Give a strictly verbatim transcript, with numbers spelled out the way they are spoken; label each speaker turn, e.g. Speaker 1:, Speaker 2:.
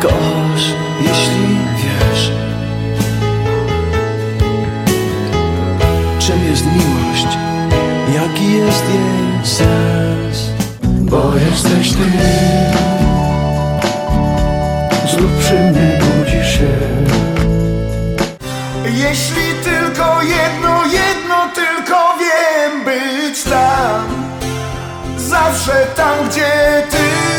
Speaker 1: kochasz, jeśli wiesz, czym jest miłość, jaki jest jej sens. Bo jesteś ty, znów przy mnie budzisz się. Jeśli tylko jedno, jedno tylko wiem, być tam, zawsze tam, gdzie ty.